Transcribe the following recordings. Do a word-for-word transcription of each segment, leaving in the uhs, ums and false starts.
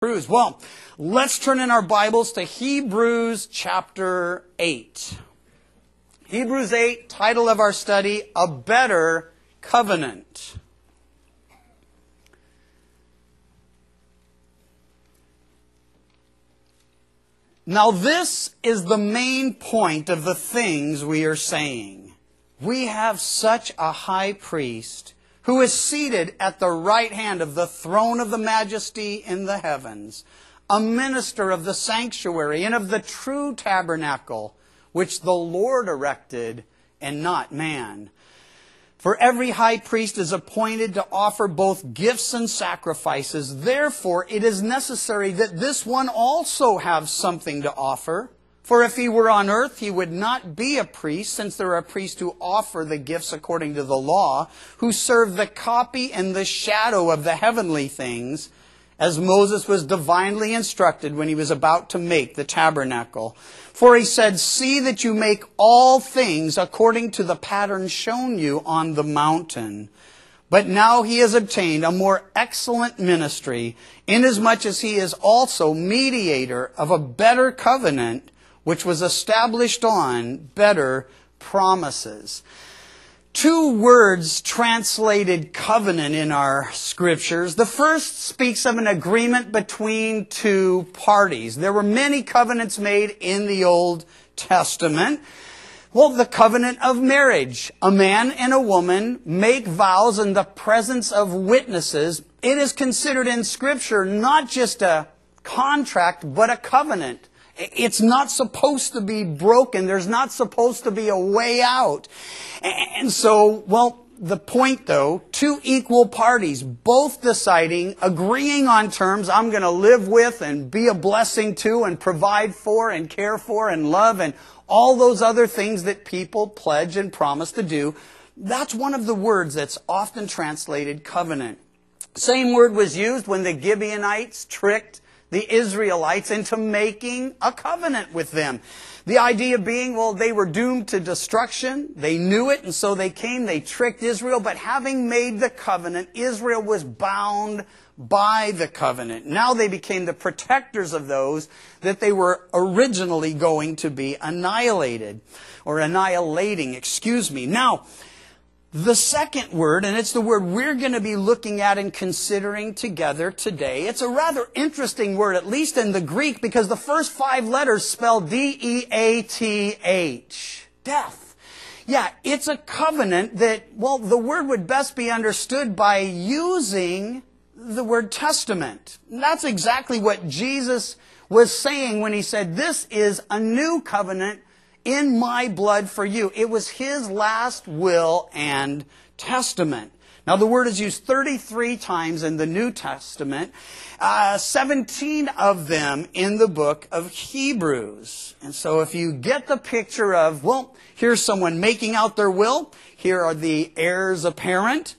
Hebrews. Well, let's turn in our Bibles to Hebrews chapter eight. Hebrews eight, title of our study, A Better Covenant. Now this is the main point of the things we are saying. We have such a high priest who is seated at the right hand of the throne of the majesty in the heavens, a minister of the sanctuary and of the true tabernacle, which the Lord erected and not man. For every high priest is appointed to offer both gifts and sacrifices. Therefore, it is necessary that this one also have something to offer. For if he were on earth, he would not be a priest, since there are priests who offer the gifts according to the law, who serve the copy and the shadow of the heavenly things, as Moses was divinely instructed when he was about to make the tabernacle. For he said, "See that you make all things according to the pattern shown you on the mountain." But now he has obtained a more excellent ministry, inasmuch as he is also mediator of a better covenant, which was established on better promises. Two words translated covenant in our scriptures. The first speaks of an agreement between two parties. There were many covenants made in the Old Testament. Well, the covenant of marriage. A man and a woman make vows in the presence of witnesses. It is considered in Scripture not just a contract, but a covenant. It's not supposed to be broken. There's not supposed to be a way out. And so, well, the point though, two equal parties, both deciding, agreeing on terms, I'm going to live with and be a blessing to and provide for and care for and love and all those other things that people pledge and promise to do. That's one of the words that's often translated covenant. Same word was used when the Gibeonites tricked the Israelites into making a covenant with them. The idea being, well, they were doomed to destruction. They knew it, and so they came, they tricked Israel. But having made the covenant, Israel was bound by the covenant. Now they became the protectors of those that they were originally going to be annihilated, or annihilating, excuse me. Now, the second word, and it's the word we're going to be looking at and considering together today. It's a rather interesting word, at least in the Greek, because the first five letters spell D E A T H. Death. Yeah, it's a covenant that, well, the word would best be understood by using the word testament. And that's exactly what Jesus was saying when he said, "This is a new covenant in my blood for you." It was his last will and testament. Now the word is used thirty-three times in the New Testament, uh, seventeen of them in the book of Hebrews. And so if you get the picture of, well, here's someone making out their will, here are the heirs apparent.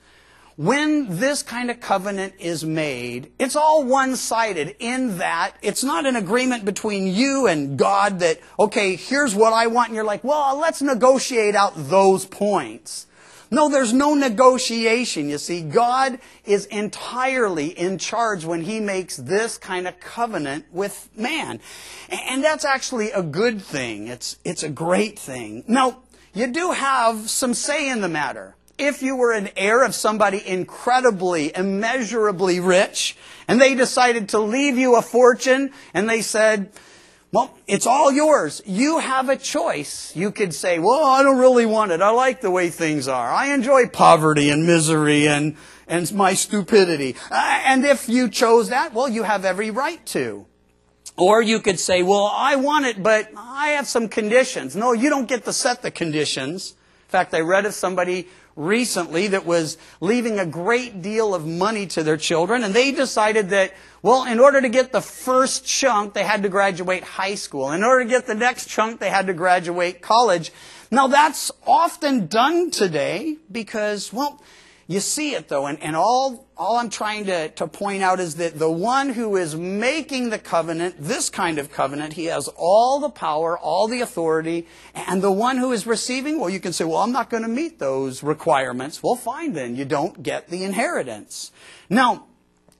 When this kind of covenant is made, it's all one-sided in that it's not an agreement between you and God that, okay, here's what I want, and you're like, well, let's negotiate out those points. No, there's no negotiation, you see. God is entirely in charge when He makes this kind of covenant with man. And that's actually a good thing. It's, it's a great thing. Now, you do have some say in the matter. If you were an heir of somebody incredibly, immeasurably rich, and they decided to leave you a fortune, and they said, well, it's all yours. You have a choice. You could say, well, I don't really want it. I like the way things are. I enjoy poverty and misery and, and my stupidity. Uh, and if you chose that, well, you have every right to. Or you could say, well, I want it, but I have some conditions. No, you don't get to set the conditions. In fact, I read of somebody recently that was leaving a great deal of money to their children, and they decided that, well, in order to get the first chunk, they had to graduate high school. In order to get the next chunk, they had to graduate college. Now, that's often done today because, well, you see it though, and, and all, all I'm trying to, to point out is that the one who is making the covenant, this kind of covenant, he has all the power, all the authority, and the one who is receiving, well, you can say, well, I'm not going to meet those requirements. Well, fine then, you don't get the inheritance. Now,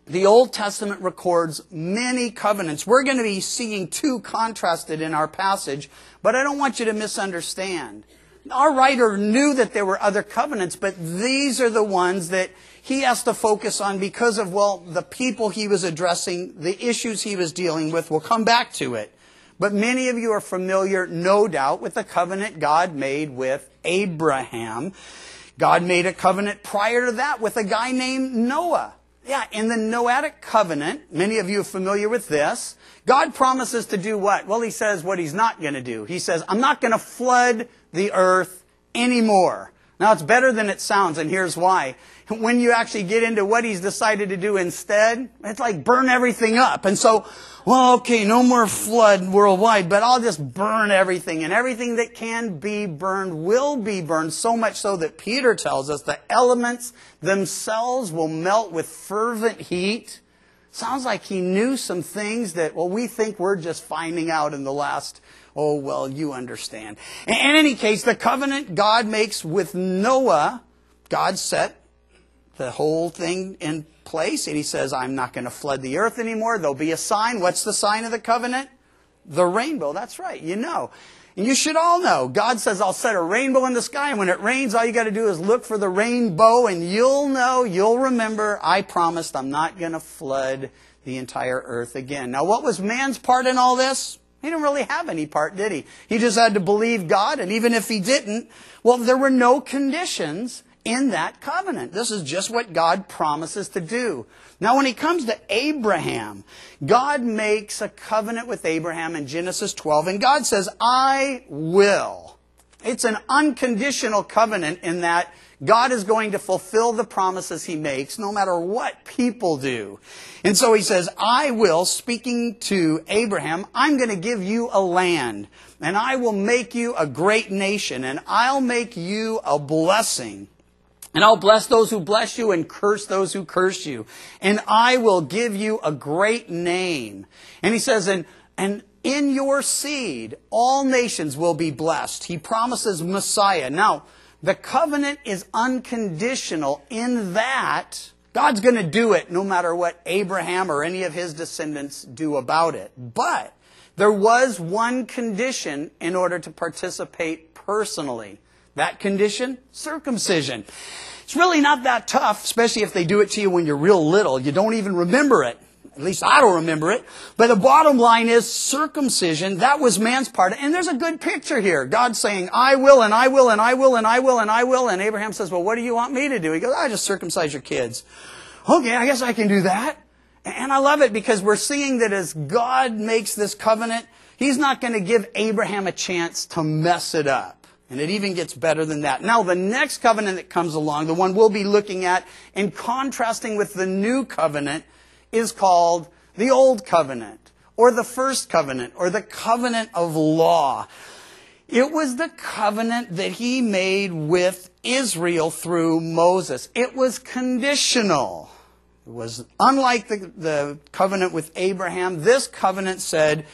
the Old Testament records many covenants. We're going to be seeing two contrasted in our passage, but I don't want you to misunderstand. Our writer knew that there were other covenants, but these are the ones that he has to focus on because of, well, the people he was addressing, the issues he was dealing with. We'll come back to it. But many of you are familiar, no doubt, with the covenant God made with Abraham. God made a covenant prior to that with a guy named Noah. Yeah, in the Noahic covenant, many of you are familiar with this, God promises to do what? Well, he says what he's not going to do. He says, I'm not going to flood the earth anymore. Now, it's better than it sounds, and here's why. When you actually get into what he's decided to do instead, it's like burn everything up. And so, well, okay, no more flood worldwide, but I'll just burn everything. And everything that can be burned will be burned, so much so that Peter tells us the elements themselves will melt with fervent heat. Sounds like he knew some things that, well, we think we're just finding out in the last, oh, well, you understand. In any case, the covenant God makes with Noah, God set the whole thing in place. And he says, I'm not going to flood the earth anymore. There'll be a sign. What's the sign of the covenant? The rainbow. That's right. You know. And you should all know. God says, I'll set a rainbow in the sky. And when it rains, all you got to do is look for the rainbow. And you'll know, you'll remember, I promised I'm not going to flood the entire earth again. Now, what was man's part in all this? He didn't really have any part, did he? He just had to believe God. And even if he didn't, well, there were no conditions in that covenant. This is just what God promises to do. Now, when he comes to Abraham, God makes a covenant with Abraham in Genesis twelve, and God says, I will. It's an unconditional covenant in that God is going to fulfill the promises he makes no matter what people do. And so he says, I will, speaking to Abraham, I'm going to give you a land, and I will make you a great nation, and I'll make you a blessing. And I'll bless those who bless you and curse those who curse you. And I will give you a great name. And he says, and, and in your seed, all nations will be blessed. He promises Messiah. Now, the covenant is unconditional in that God's going to do it no matter what Abraham or any of his descendants do about it. But there was one condition in order to participate personally. That condition? Circumcision. It's really not that tough, especially if they do it to you when you're real little. You don't even remember it. At least I don't remember it. But the bottom line is circumcision. That was man's part. And there's a good picture here. God saying, I will, and I will, and I will, and I will, and I will. And Abraham says, well, what do you want me to do? He goes, I just circumcise your kids. Okay, I guess I can do that. And I love it because we're seeing that as God makes this covenant, he's not going to give Abraham a chance to mess it up. And it even gets better than that. Now, the next covenant that comes along, the one we'll be looking at and contrasting with the new covenant, is called the Old Covenant, or the First Covenant, or the Covenant of Law. It was the covenant that he made with Israel through Moses. It was conditional. It was unlike the, the covenant with Abraham. This covenant said,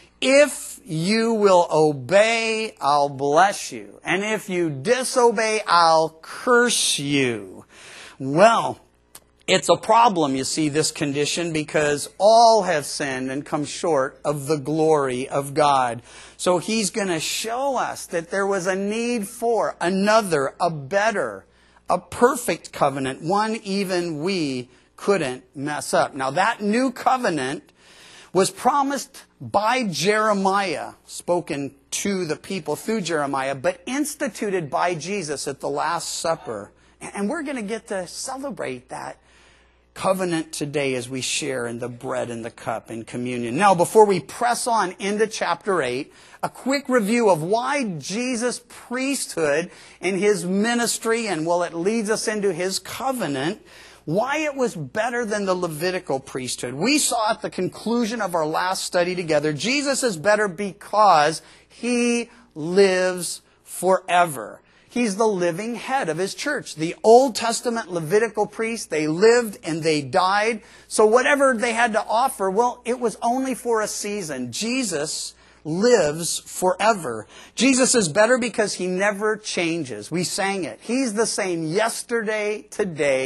if you will obey, I'll bless you. And if you disobey, I'll curse you. Well, it's a problem, you see, this condition, because all have sinned and come short of the glory of God. So he's going to show us that there was a need for another, a better, a perfect covenant, one even we couldn't mess up. Now, that new covenant was promised by Jeremiah, spoken to the people through Jeremiah, but instituted by Jesus at the Last Supper. And we're going to get to celebrate that covenant today as we share in the bread and the cup in communion. Now, before we press on into chapter eight, a quick review of why Jesus' priesthood and his ministry, and well, it leads us into his covenant, why it was better than the Levitical priesthood. We saw at the conclusion of our last study together, Jesus is better because he lives forever. He's the living head of his church. The Old Testament Levitical priests, they lived and they died. So whatever they had to offer, well, it was only for a season. Jesus lives forever. Jesus is better because he never changes. We sang it. He's the same yesterday, today,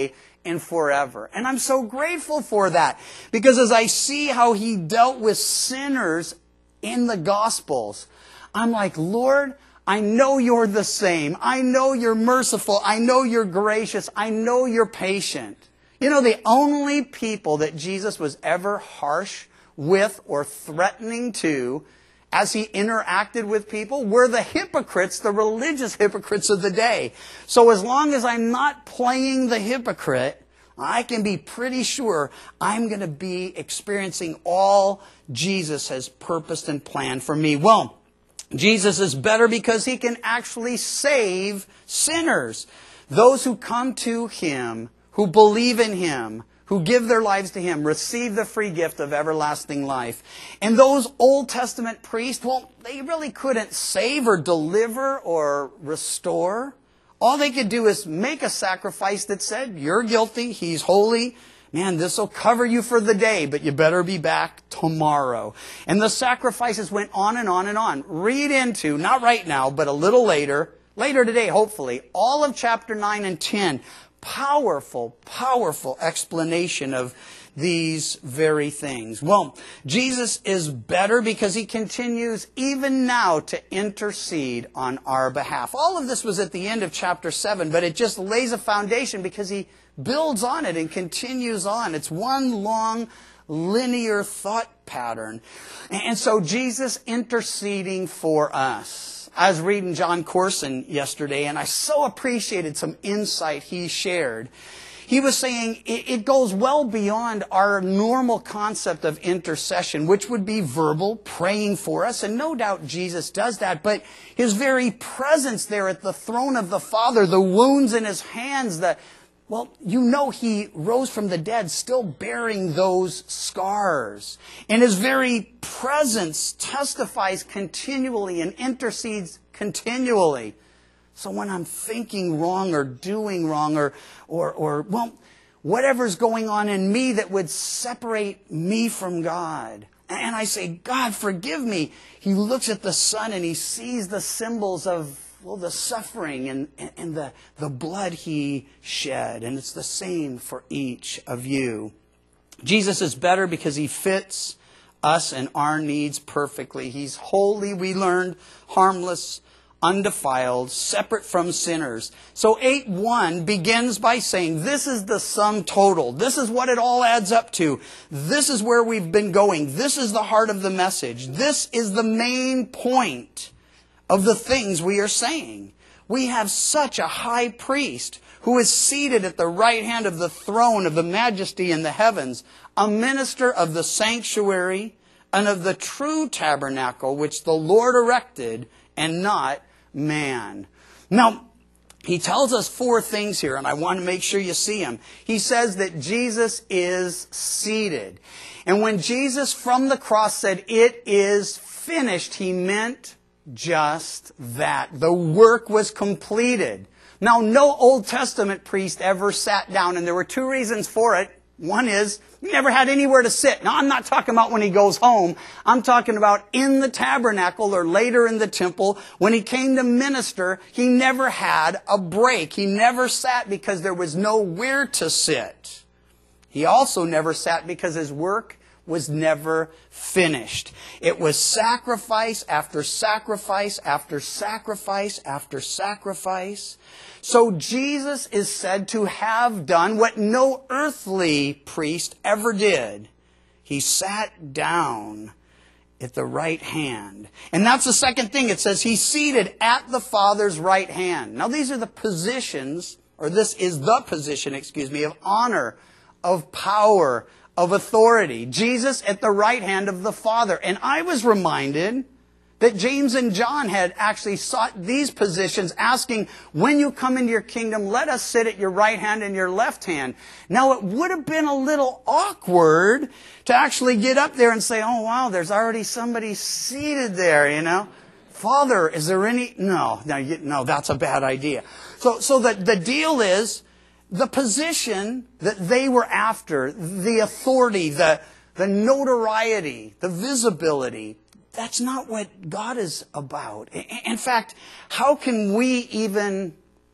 and forever. And I'm so grateful for that, because as I see how he dealt with sinners in the Gospels, I'm like, Lord, I know you're the same. I know you're merciful. I know you're gracious. I know you're patient. You know, the only people that Jesus was ever harsh with or threatening to as he interacted with people were the hypocrites, the religious hypocrites of the day. So as long as I'm not playing the hypocrite, I can be pretty sure I'm going to be experiencing all Jesus has purposed and planned for me. Well, Jesus is better because he can actually save sinners. Those who come to him, who believe in him, who give their lives to him, receive the free gift of everlasting life. And those Old Testament priests, well, they really couldn't save or deliver or restore. All they could do is make a sacrifice that said, you're guilty, he's holy. Man, this will cover you for the day, but you better be back tomorrow. And the sacrifices went on and on and on. Read into, not right now, but a little later, later today, hopefully, all of chapter nine and ten. Powerful, powerful explanation of these very things. Well, Jesus is better because he continues even now to intercede on our behalf. All of this was at the end of chapter seven, but it just lays a foundation because he builds on it and continues on. It's one long linear thought pattern. And so Jesus interceding for us. I was reading John Corson yesterday, and I so appreciated some insight he shared. He was saying it goes well beyond our normal concept of intercession, which would be verbal, praying for us. And no doubt Jesus does that. But his very presence there at the throne of the Father, the wounds in his hands, the Well, you know he rose from the dead still bearing those scars. And his very presence testifies continually and intercedes continually. So when I'm thinking wrong or doing wrong or, or, or well, whatever's going on in me that would separate me from God, and I say, God, forgive me, he looks at the Son and he sees the symbols of Well, the suffering and, and the, the blood he shed. And it's the same for each of you. Jesus is better because he fits us and our needs perfectly. He's holy, we learned, harmless, undefiled, separate from sinners. So eight one begins by saying, this is the sum total. This is what it all adds up to. This is where we've been going. This is the heart of the message. This is the main point of the things we are saying. We have such a high priest who is seated at the right hand of the throne of the majesty in the heavens, a minister of the sanctuary and of the true tabernacle which the Lord erected and not man. Now, he tells us four things here, and I want to make sure you see them. He says that Jesus is seated. And when Jesus from the cross said, it is finished, he meant just that. The work was completed. Now, no Old Testament priest ever sat down, and there were two reasons for it. One is, he never had anywhere to sit. Now, I'm not talking about when he goes home. I'm talking about in the tabernacle or later in the temple. When he came to minister, he never had a break. He never sat because there was nowhere to sit. He also never sat because his work was never finished. It was sacrifice after sacrifice after sacrifice after sacrifice. So Jesus is said to have done what no earthly priest ever did. He sat down at the right hand. And that's the second thing. It says he's seated at the Father's right hand. Now these are the positions, or this is the position, excuse me, of honor, of power, of authority. Jesus at the right hand of the Father. And I was reminded that James and John had actually sought these positions, asking, when you come into your kingdom, let us sit at your right hand and your left hand. Now, it would have been a little awkward to actually get up there and say, oh, wow, there's already somebody seated there, you know. Father, is there any... No, no, you, no, that's a bad idea. So, so the, the deal is, the position that they were after, the authority, the, the notoriety, the visibility, that's not what God is about. In fact, how can we even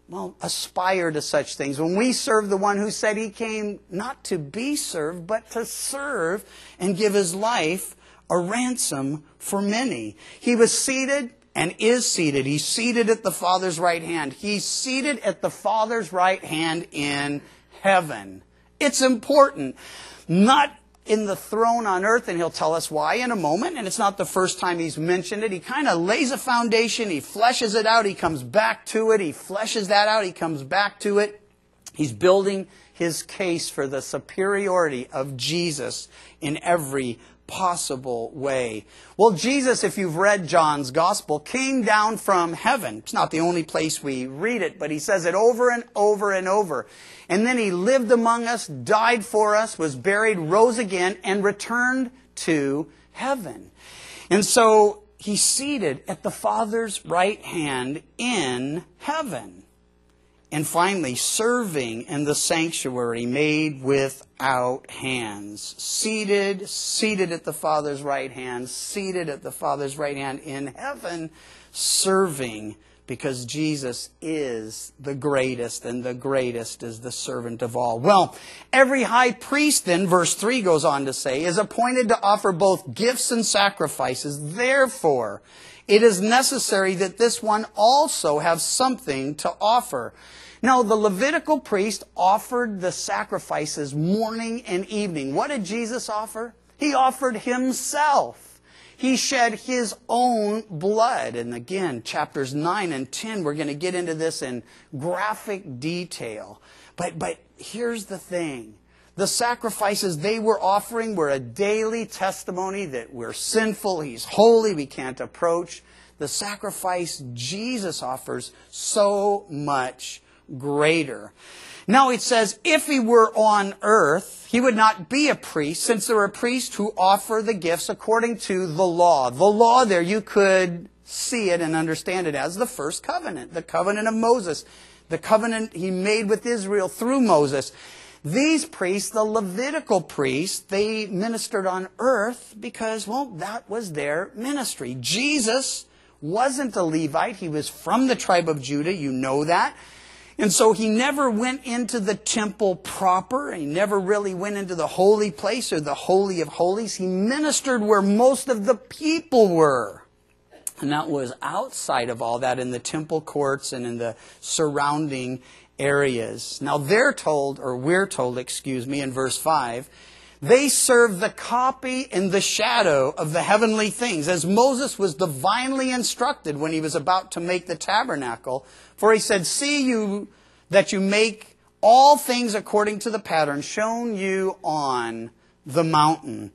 well, aspire to such things. When we serve the one who said he came not to be served, but to serve and give his life a ransom for many. He was seated and is seated. He's seated at the Father's right hand. He's seated at the Father's right hand in heaven. It's important. Not in the throne on earth, and he'll tell us why in a moment, and it's not the first time he's mentioned it. He kind of lays a foundation, he fleshes it out, he comes back to it, he fleshes that out, he comes back to it. He's building his case for the superiority of Jesus in every possible way. Well, Jesus, if you've read John's gospel, came down from heaven. It's not the only place we read it, but he says it over and over and over. And then he lived among us, died for us, was buried, rose again, and returned to heaven. And so he's seated at the Father's right hand in heaven. And finally, serving in the sanctuary made without hands. Seated, seated at the Father's right hand, seated at the Father's right hand in heaven, serving, because Jesus is the greatest, and the greatest is the servant of all. Well, every high priest then, verse three goes on to say, is appointed to offer both gifts and sacrifices. Therefore, it is necessary that this one also have something to offer. Now, the Levitical priest offered the sacrifices morning and evening. What did Jesus offer? He offered himself. He shed his own blood. And again, chapters nine and ten, we're going to get into this in graphic detail. But, but here's the thing. The sacrifices they were offering were a daily testimony that we're sinful, he's holy, we can't approach. The sacrifice Jesus offers so much greater. Now it says, if he were on earth, he would not be a priest, since there are priests who offer the gifts according to the law. The law there, you could see it and understand it as the first covenant, the covenant of Moses, the covenant he made with Israel through Moses. These priests, the Levitical priests, they ministered on earth because, well, that was their ministry. Jesus wasn't a Levite. He was from the tribe of Judah. You know that. And so he never went into the temple proper. He never really went into the holy place or the Holy of Holies. He ministered where most of the people were. And that was outside of all that in the temple courts and in the surrounding areas. Now they're told, or we're told, excuse me, in verse five, they serve the copy and the shadow of the heavenly things, as Moses was divinely instructed when he was about to make the tabernacle. For he said, see you that you make all things according to the pattern shown you on the mountain.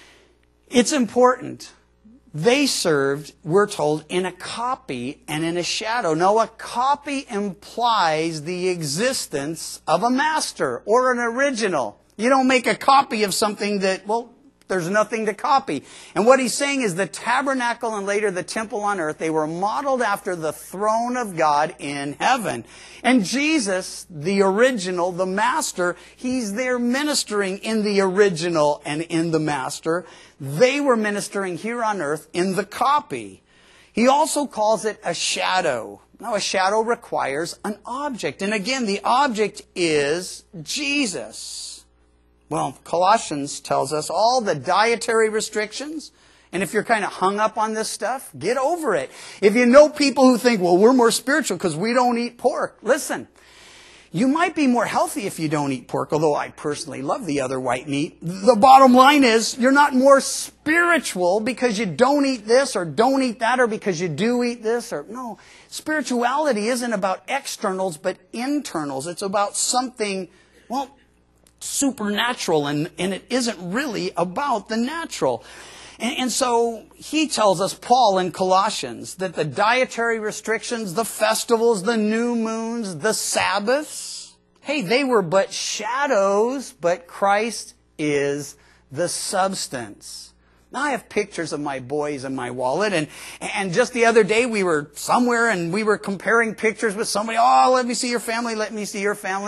It's important. They served, we're told, in a copy and in a shadow. Now, a copy implies the existence of a master or an original. You don't make a copy of something that, well, there's nothing to copy. And what he's saying is the tabernacle and later the temple on earth, they were modeled after the throne of God in heaven. And Jesus, the original, the master, he's there ministering in the original and in the master. They were ministering here on earth in the copy. He also calls it a shadow. Now, a shadow requires an object. And again, the object is Jesus. Well, Colossians tells us all the dietary restrictions. And if you're kind of hung up on this stuff, get over it. If you know people who think, well, we're more spiritual because we don't eat pork. Listen, you might be more healthy if you don't eat pork, although I personally love the other white meat. The bottom line is you're not more spiritual because you don't eat this or don't eat that or because you do eat this. Or no, spirituality isn't about externals but internals. It's about something, well, supernatural, and, and it isn't really about the natural. And, and so he tells us, Paul in Colossians, that the dietary restrictions, the festivals, the new moons, the Sabbaths, hey, they were but shadows, but Christ is the substance. Now I have pictures of my boys in my wallet, and, and just the other day we were somewhere and we were comparing pictures with somebody. Oh, let me see your family, let me see your family.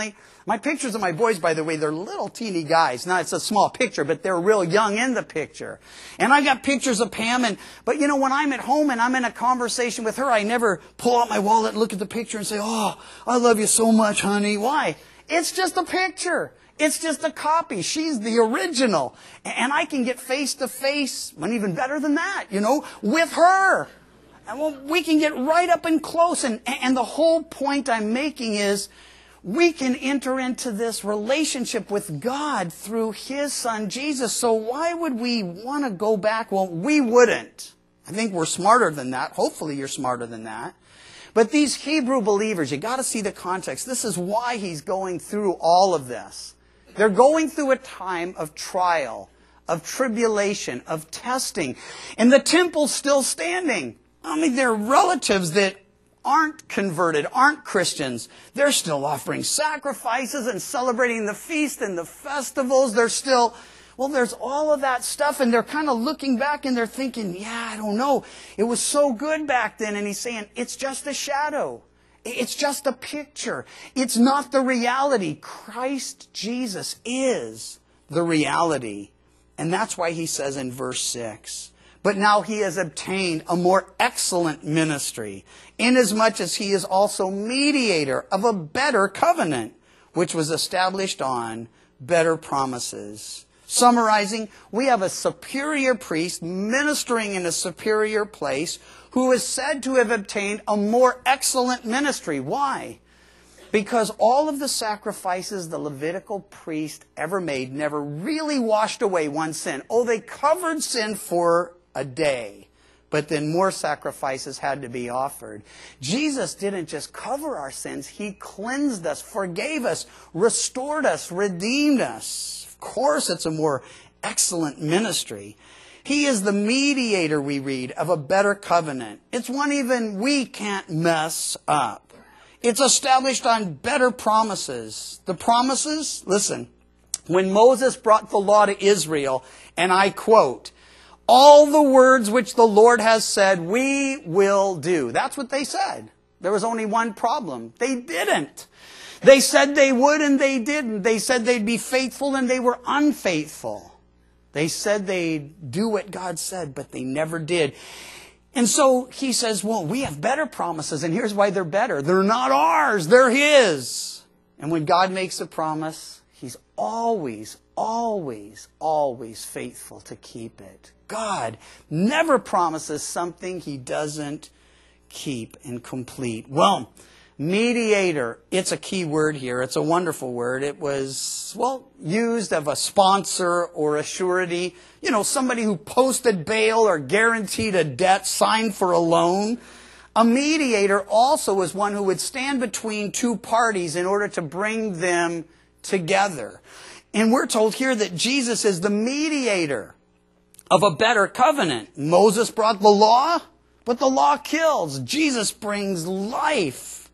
My pictures of my boys, by the way, they're little teeny guys. Now, it's a small picture, but they're real young in the picture. And I got pictures of Pam. And But, you know, when I'm at home and I'm in a conversation with her, I never pull out my wallet and look at the picture and say, oh, I love you so much, honey. Why? It's just a picture. It's just a copy. She's the original. And I can get face to face, and even better than that, you know, with her. And well, we can get right up and close. And, and the whole point I'm making is, we can enter into this relationship with God through His Son, Jesus. So why would we want to go back? Well, we wouldn't. I think we're smarter than that. Hopefully you're smarter than that. But these Hebrew believers, you got to see the context. This is why he's going through all of this. They're going through a time of trial, of tribulation, of testing. And the temple's still standing. I mean, they're relatives that aren't converted, aren't Christians. They're still offering sacrifices and celebrating the feast and the festivals. They're still, well, there's all of that stuff. And they're kind of looking back and they're thinking, yeah, I don't know. It was so good back then. And he's saying, it's just a shadow. It's just a picture. It's not the reality. Christ Jesus is the reality. And that's why he says in verse six, but now he has obtained a more excellent ministry, inasmuch as he is also mediator of a better covenant, which was established on better promises. Summarizing, we have a superior priest ministering in a superior place who is said to have obtained a more excellent ministry. Why? Because all of the sacrifices the Levitical priest ever made never really washed away one sin. Oh, they covered sin for a day, but then more sacrifices had to be offered. Jesus didn't just cover our sins. He cleansed us, forgave us, restored us, redeemed us. Of course, it's a more excellent ministry. He is the mediator, we read, of a better covenant. It's one even we can't mess up. It's established on better promises. The promises, listen, when Moses brought the law to Israel, and I quote, all the words which the Lord has said, we will do. That's what they said. There was only one problem. They didn't. They said they would and they didn't. They said they'd be faithful and they were unfaithful. They said they'd do what God said, but they never did. And so he says, well, we have better promises, and here's why they're better. They're not ours, they're His. And when God makes a promise, He's always, always, always faithful to keep it. God never promises something He doesn't keep and complete. Well, mediator, it's a key word here. It's a wonderful word. It was, well, used of a sponsor or a surety. You know, somebody who posted bail or guaranteed a debt, signed for a loan. A mediator also is one who would stand between two parties in order to bring them together. And we're told here that Jesus is the mediator of a better covenant. Moses brought the law, but the law kills. Jesus brings life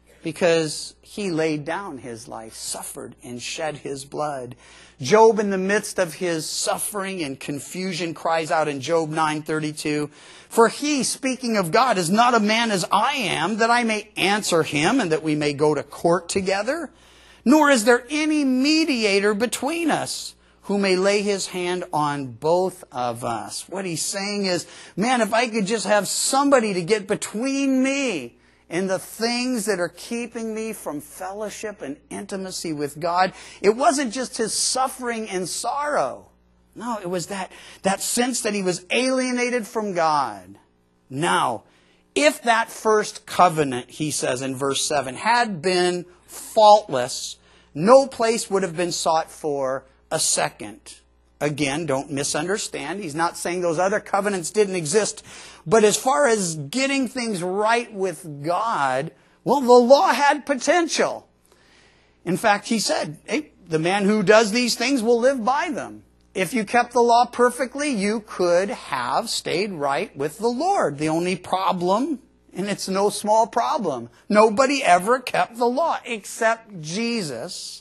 because He laid down His life, suffered and shed His blood. Job, in the midst of his suffering and confusion, cries out in Job nine thirty-two, for He, speaking of God, is not a man as I am, that I may answer him and that we may go to court together. Nor is there any mediator between us who may lay his hand on both of us. What he's saying is, man, if I could just have somebody to get between me and the things that are keeping me from fellowship and intimacy with God. It wasn't just his suffering and sorrow. No, it was that, that sense that he was alienated from God. Now, if that first covenant, he says in verse seven, had been faultless, no place would have been sought for a second. Again, don't misunderstand. He's not saying those other covenants didn't exist. But as far as getting things right with God, well, the law had potential. In fact, he said, hey, the man who does these things will live by them. If you kept the law perfectly, you could have stayed right with the Lord. The only problem, and it's no small problem, nobody ever kept the law except Jesus.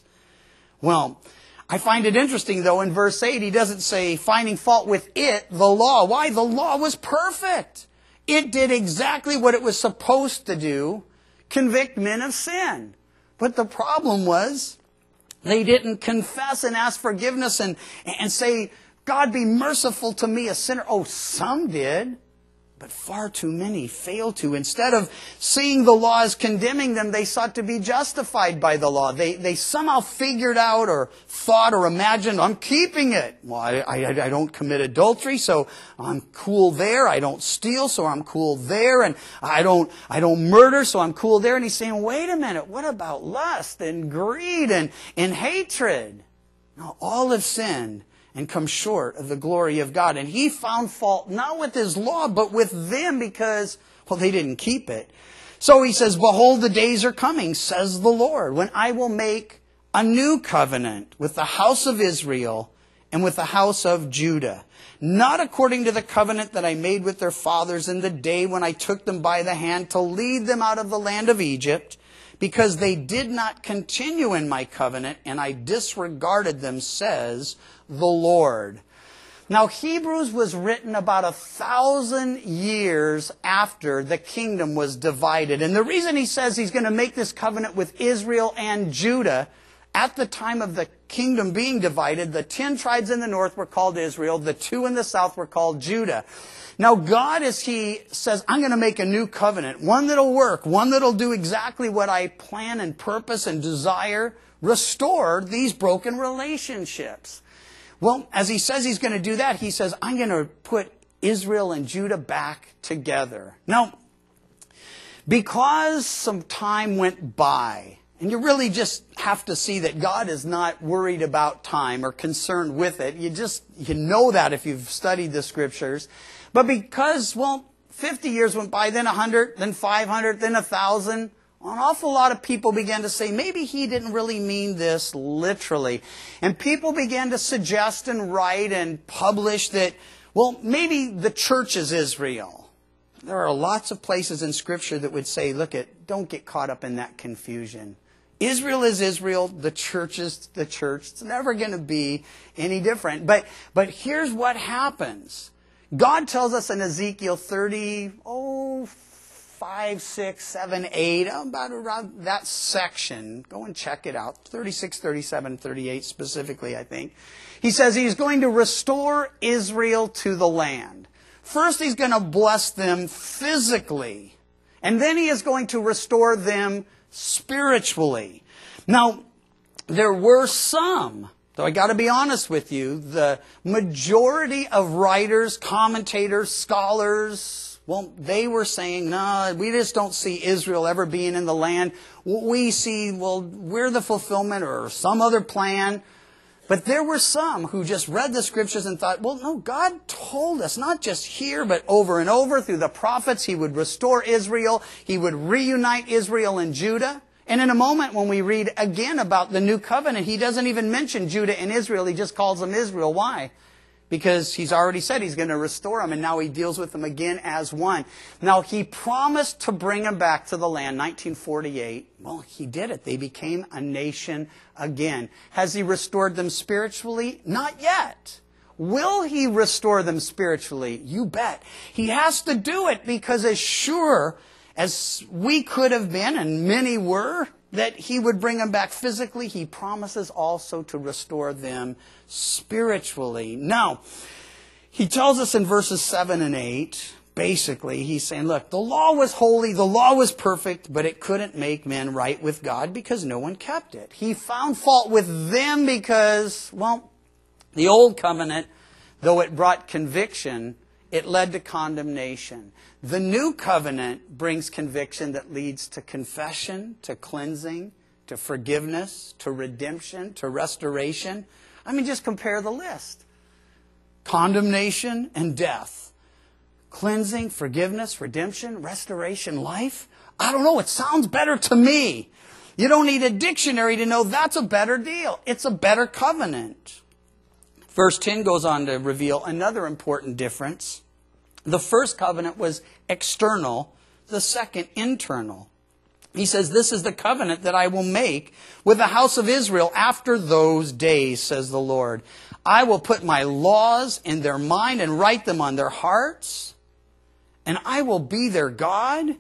Well, I find it interesting, though, in verse eight, he doesn't say finding fault with it, the law. Why? The law was perfect. It did exactly what it was supposed to do, convict men of sin. But the problem was, They didn't confess and ask forgiveness and, and say, God, be merciful to me, a sinner. Oh, some did, but far too many failed to. Instead of seeing the law as condemning them, they sought to be justified by the law. They, they somehow figured out or thought or imagined, I'm keeping it. Well, I, I, I don't commit adultery, so I'm cool there. I don't steal, so I'm cool there. And I don't, I don't murder, so I'm cool there. And he's saying, wait a minute, what about lust and greed and, and hatred? No, all have sinned and come short of the glory of God. And he found fault not with his law, but with them because, well, they didn't keep it. So he says, behold, the days are coming, says the Lord, when I will make a new covenant with the house of Israel and with the house of Judah. Not according to the covenant that I made with their fathers in the day when I took them by the hand to lead them out of the land of Egypt, because they did not continue in my covenant, and I disregarded them, says the Lord. Now, Hebrews was written about a thousand years after the kingdom was divided. And the reason he says he's going to make this covenant with Israel and Judah, at the time of the kingdom being divided, the ten tribes in the north were called Israel, the two in the south were called Judah. Now, God, as he says, I'm going to make a new covenant, one that'll work, one that'll do exactly what I plan and purpose and desire, restore these broken relationships. Well, as he says he's going to do that, he says, I'm going to put Israel and Judah back together. Now, because some time went by, and you really just have to see that God is not worried about time or concerned with it. You just, you know that if you've studied the scriptures. But because, well, fifty years went by, then one hundred, then five hundred, then one thousand, an awful lot of people began to say, maybe he didn't really mean this literally. And people began to suggest and write and publish that, well, maybe the church is Israel. There are lots of places in Scripture that would say, look, it, don't get caught up in that confusion. Israel is Israel, the church is the church. It's never going to be any different. But, but here's what happens. God tells us in Ezekiel thirty, oh, five, six, seven, eight, about around that section. Go and check it out. thirty-six, thirty-seven, thirty-eight specifically, I think. He says he's going to restore Israel to the land. First, he's going to bless them physically. And then he is going to restore them spiritually. Now, there were some, though I got to be honest with you, the majority of writers, commentators, scholars, well, they were saying, no, we just don't see Israel ever being in the land. We see, well, we're the fulfillment or some other plan. But there were some who just read the scriptures and thought, well, no, God told us, not just here, but over and over through the prophets, he would restore Israel. He would reunite Israel and Judah. And in a moment, when we read again about the new covenant, he doesn't even mention Judah and Israel. He just calls them Israel. Why? Because he's already said he's going to restore them, and now he deals with them again as one. Now, he promised to bring them back to the land, nineteen forty-eight. Well, he did it. They became a nation again. Has he restored them spiritually? Not yet. Will he restore them spiritually? You bet. He has to do it because as sure as we could have been, and many were, that he would bring them back physically, he promises also to restore them spiritually. Now, he tells us in verses seven and eight, basically, he's saying, look, the law was holy, the law was perfect, but it couldn't make men right with God because no one kept it. He found fault with them because, well, the old covenant, though it brought conviction, it led to condemnation. The new covenant brings conviction that leads to confession, to cleansing, to forgiveness, to redemption, to restoration. I mean, just compare the list. Condemnation and death. Cleansing, forgiveness, redemption, restoration, life. I don't know, it sounds better to me. You don't need a dictionary to know that's a better deal. It's a better covenant. Verse ten goes on to reveal another important difference. The first covenant was external, the second internal. He says, this is the covenant that I will make with the house of Israel after those days, says the Lord. I will put my laws in their mind and write them on their hearts, and I will be their God,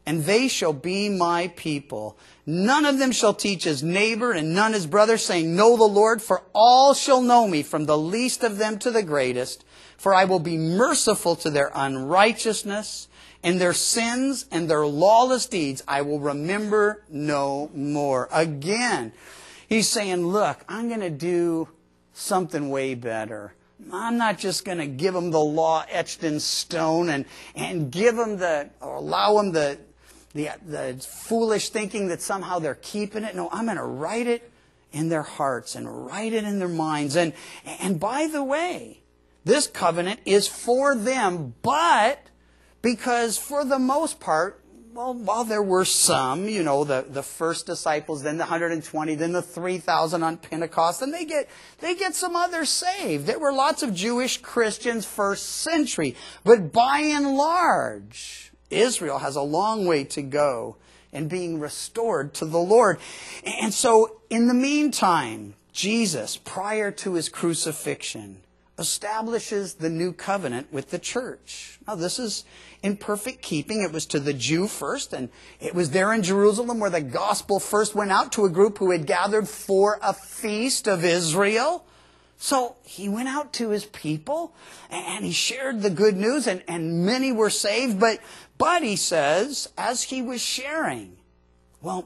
and they shall be my people. None of them shall teach his neighbor and none his brother, saying, Know the Lord, for all shall know me, from the least of them to the greatest. For I will be merciful to their unrighteousness, and their sins and their lawless deeds I will remember no more. Again, he's saying, look, I'm going to do something way better. I'm not just going to give them the law etched in stone and, and give them the, or allow them the, the, the foolish thinking that somehow they're keeping it. No, I'm going to write it in their hearts and write it in their minds. And, and by the way, this covenant is for them, but because for the most part, well, while there were some, you know, the, the first disciples, then the one hundred twenty, then the three thousand on Pentecost, and they get they get some others saved. There were lots of Jewish Christians first century. But by and large, Israel has a long way to go in being restored to the Lord. And so, in the meantime, Jesus, prior to his crucifixion, establishes the new covenant with the church. Now, this is in perfect keeping. It was to the Jew first, and it was there in Jerusalem where the gospel first went out to a group who had gathered for a feast of Israel. So he went out to his people, and he shared the good news, and, and many were saved. But, but he says, as he was sharing, well,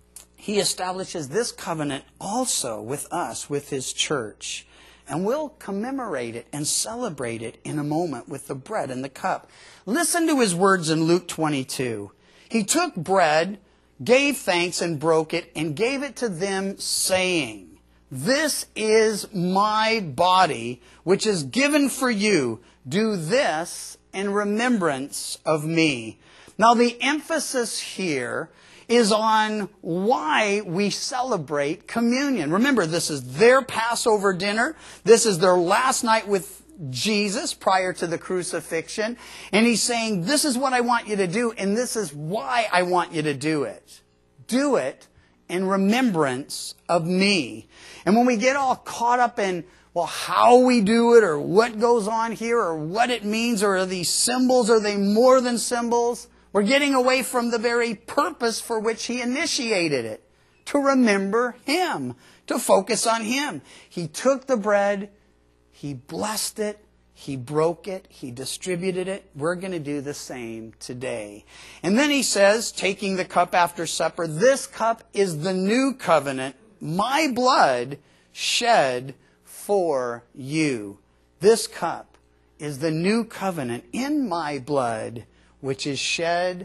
he establishes this covenant also with us, with his church. And we'll commemorate it and celebrate it in a moment with the bread and the cup. Listen to his words in Luke twenty-two. He took bread, gave thanks, and broke it, and gave it to them, saying, This is my body, which is given for you. Do this in remembrance of me. Now, the emphasis here is on why we celebrate communion. Remember, this is their Passover dinner. This is their last night with Jesus prior to the crucifixion. And he's saying, this is what I want you to do, and this is why I want you to do it. Do it in remembrance of me. And when we get all caught up in, well, how we do it, or what goes on here, or what it means, or are these symbols, are they more than symbols? We're getting away from the very purpose for which he initiated it. To remember him. To focus on him. He took the bread. He blessed it. He broke it. He distributed it. We're going to do the same today. And then he says, taking the cup after supper, This cup is the new covenant, my blood shed for you. This cup is the new covenant in my blood, which is shed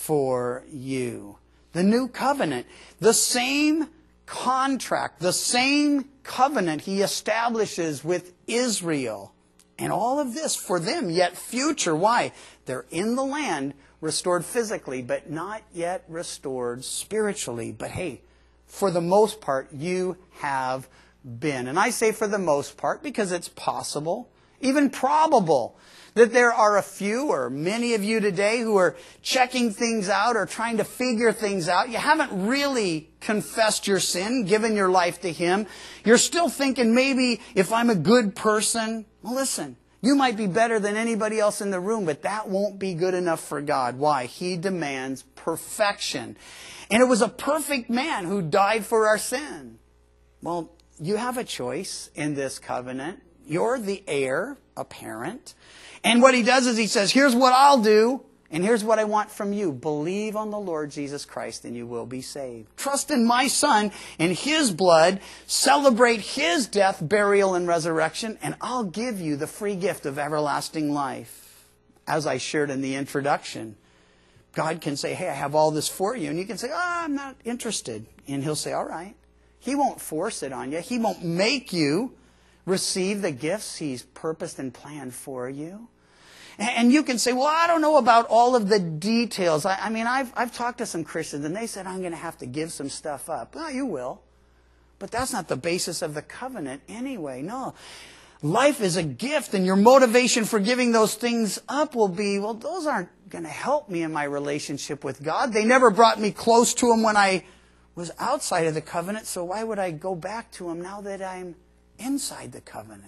for you. The new covenant. The same contract, the same covenant he establishes with Israel. And all of this for them, yet future. Why? They're in the land, restored physically, but not yet restored spiritually. But hey, for the most part, you have been. And I say for the most part because it's possible, even probable, that there are a few or many of you today who are checking things out or trying to figure things out. You haven't really confessed your sin, given your life to him. You're still thinking, maybe if I'm a good person, well, listen, you might be better than anybody else in the room, but that won't be good enough for God. Why? He demands perfection. And it was a perfect man who died for our sin. Well, you have a choice in this covenant. You're the heir, apparent. And what he does is he says, here's what I'll do, and here's what I want from you. Believe on the Lord Jesus Christ, and you will be saved. Trust in my Son and his blood. Celebrate his death, burial, and resurrection, and I'll give you the free gift of everlasting life. As I shared in the introduction, God can say, hey, I have all this for you. And you can say, oh, I'm not interested. And he'll say, all right. He won't force it on you. He won't make you receive the gifts he's purposed and planned for you. And you can say, well, I don't know about all of the details. I, I mean, I've, I've talked to some Christians, and they said, I'm going to have to give some stuff up. Well, you will. But that's not the basis of the covenant anyway. No. Life is a gift, and your motivation for giving those things up will be, well, those aren't going to help me in my relationship with God. They never brought me close to him when I was outside of the covenant, so why would I go back to him now that I'm inside the covenant?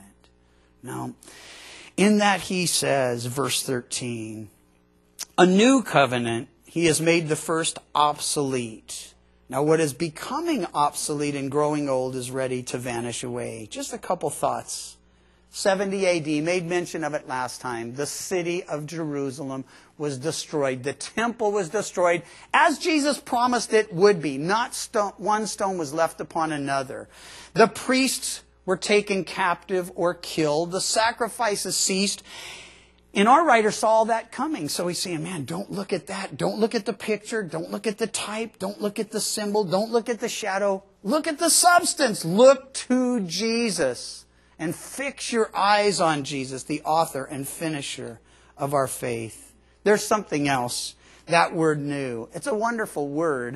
No. In that he says, verse thirteen, a new covenant He has made the first obsolete. Now what is becoming obsolete and growing old is ready to vanish away. Just a couple thoughts. seventy A D, made mention of it last time. The city of Jerusalem was destroyed. The temple was destroyed, as Jesus promised it would be. Not stone, one stone was left upon another. The priests were taken captive or killed. The sacrifices ceased. And our writer saw all that coming. So he's saying, man, don't look at that. Don't look at the picture. Don't look at the type. Don't look at the symbol. Don't look at the shadow. Look at the substance. Look to Jesus. And fix your eyes on Jesus, the author and finisher of our faith. There's something else. That word new. It's a wonderful word.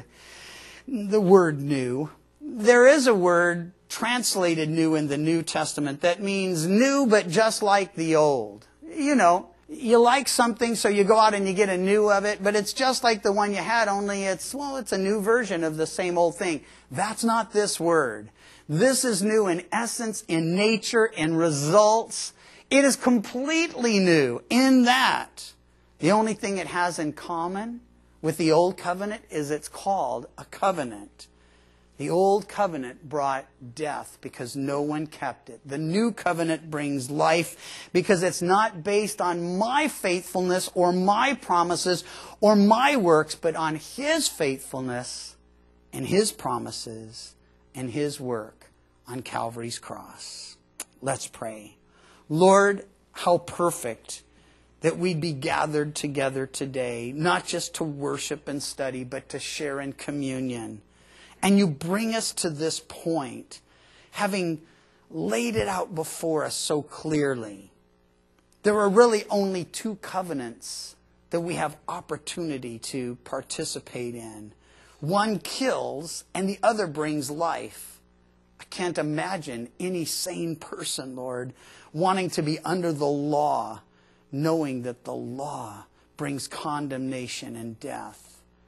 The word new. There is a word translated new in the New Testament that means new but just like the old. You know, you like something, so you go out and you get a new of it, but it's just like the one you had, only it's, well, it's a new version of the same old thing. That's not this word. This is new in essence, in nature, in results. It is completely new in that. The only thing it has in common with the old covenant is it's called a covenant. The old covenant brought death because no one kept it. The new covenant brings life because it's not based on my faithfulness or my promises or my works, but on His faithfulness and His promises and His work on Calvary's cross. Let's pray. Lord, how perfect that we'd be gathered together today, not just to worship and study, but to share in communion. And you bring us to this point, having laid it out before us so clearly. There are really only two covenants that we have opportunity to participate in. One kills and the other brings life. I can't imagine any sane person, Lord, wanting to be under the law, knowing that the law brings condemnation and death.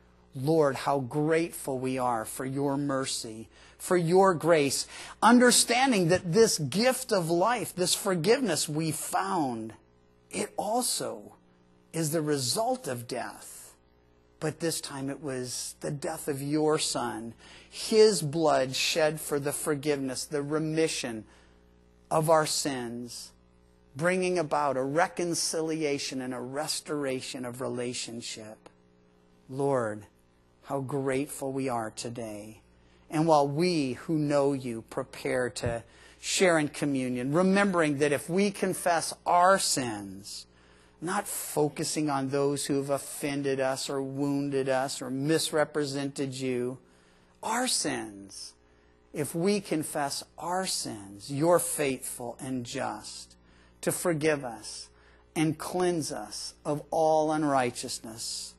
Lord, how grateful we are for your mercy, for your grace, understanding that this gift of life, this forgiveness we found, it also is the result of death. But this time it was the death of your Son, His blood shed for the forgiveness, the remission of our sins, bringing about a reconciliation and a restoration of relationship. Lord, how grateful we are today. And while we who know you prepare to share in communion, remembering that if we confess our sins, not focusing on those who have offended us or wounded us or misrepresented you, our sins, if we confess our sins, you're faithful and just to forgive us and cleanse us of all unrighteousness.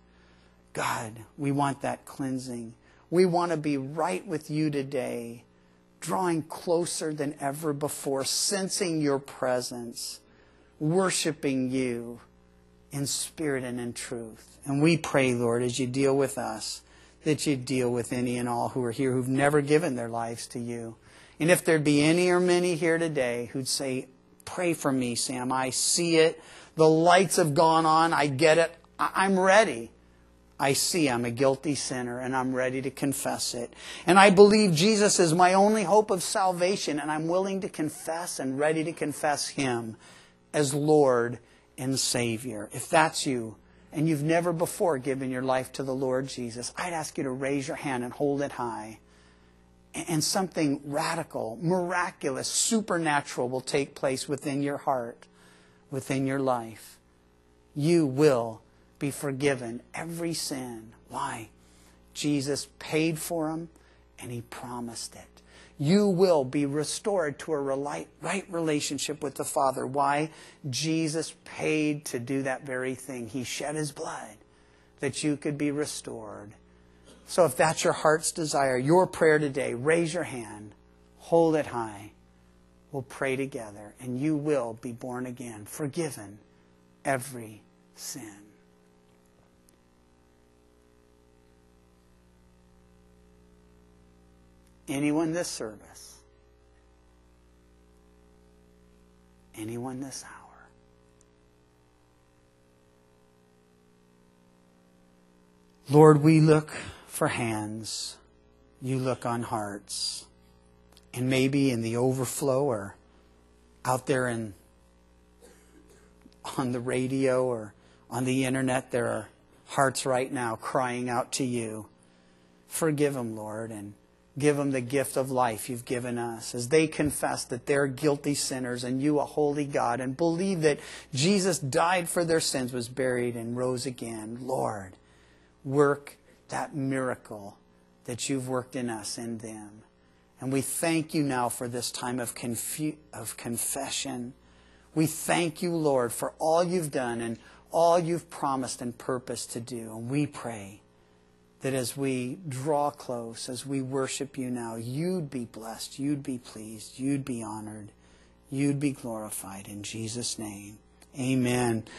God, we want that cleansing. We want to be right with you today, drawing closer than ever before, sensing your presence, worshiping you in spirit and in truth. And we pray, Lord, as you deal with us, that you deal with any and all who are here who've never given their lives to you. And if there be any or many here today who'd say, pray for me, Sam, I see it. The lights have gone on. I get it. I- I'm ready. I see I'm a guilty sinner and I'm ready to confess it. And I believe Jesus is my only hope of salvation, and I'm willing to confess and ready to confess Him as Lord and Savior. If that's you and you've never before given your life to the Lord Jesus, I'd ask you to raise your hand and hold it high. And something radical, miraculous, supernatural will take place within your heart, within your life. You will be forgiven every sin. Why? Jesus paid for them and He promised it. You will be restored to a right relationship with the Father. Why? Jesus paid to do that very thing. He shed His blood that you could be restored. So if that's your heart's desire, your prayer today, raise your hand, hold it high. We'll pray together and you will be born again, forgiven every sin. Anyone this service? Anyone this hour? Lord, we look for hands. You look on hearts. And maybe in the overflow or out there in on the radio or on the internet, there are hearts right now crying out to you. Forgive them, Lord, and give them the gift of life you've given us as they confess that they're guilty sinners and you a holy God and believe that Jesus died for their sins, was buried, and rose again. Lord, work that miracle that you've worked in us and them. And we thank you now for this time of, confu- of confession. We thank you, Lord, for all you've done and all you've promised and purposed to do. And we pray that as we draw close, as we worship you now, you'd be blessed, you'd be pleased, you'd be honored, you'd be glorified. In Jesus' name, amen.